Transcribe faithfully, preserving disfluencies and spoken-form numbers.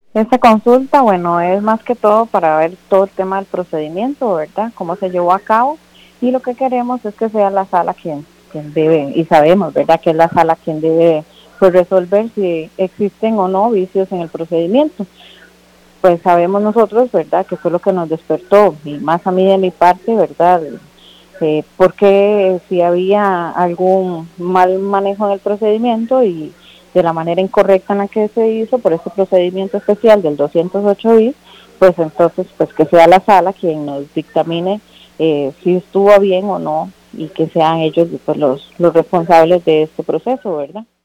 Esta consulta, bueno, es más que todo para ver todo el tema del procedimiento, ¿verdad? Cómo se llevó a cabo y lo que queremos es que sea la sala quien, quien debe, y sabemos, ¿verdad? Que es la sala quien debe pues resolver si existen o no vicios en el procedimiento. Pues sabemos nosotros, ¿verdad? Que fue lo que nos despertó y más a mí de mi parte, ¿verdad? Eh, porque si había algún mal manejo en el procedimiento y de la manera incorrecta en la que se hizo por este procedimiento especial del doscientos ocho bis, pues entonces pues que sea la sala quien nos dictamine eh, si estuvo bien o no y que sean ellos pues los, los responsables de este proceso, ¿verdad?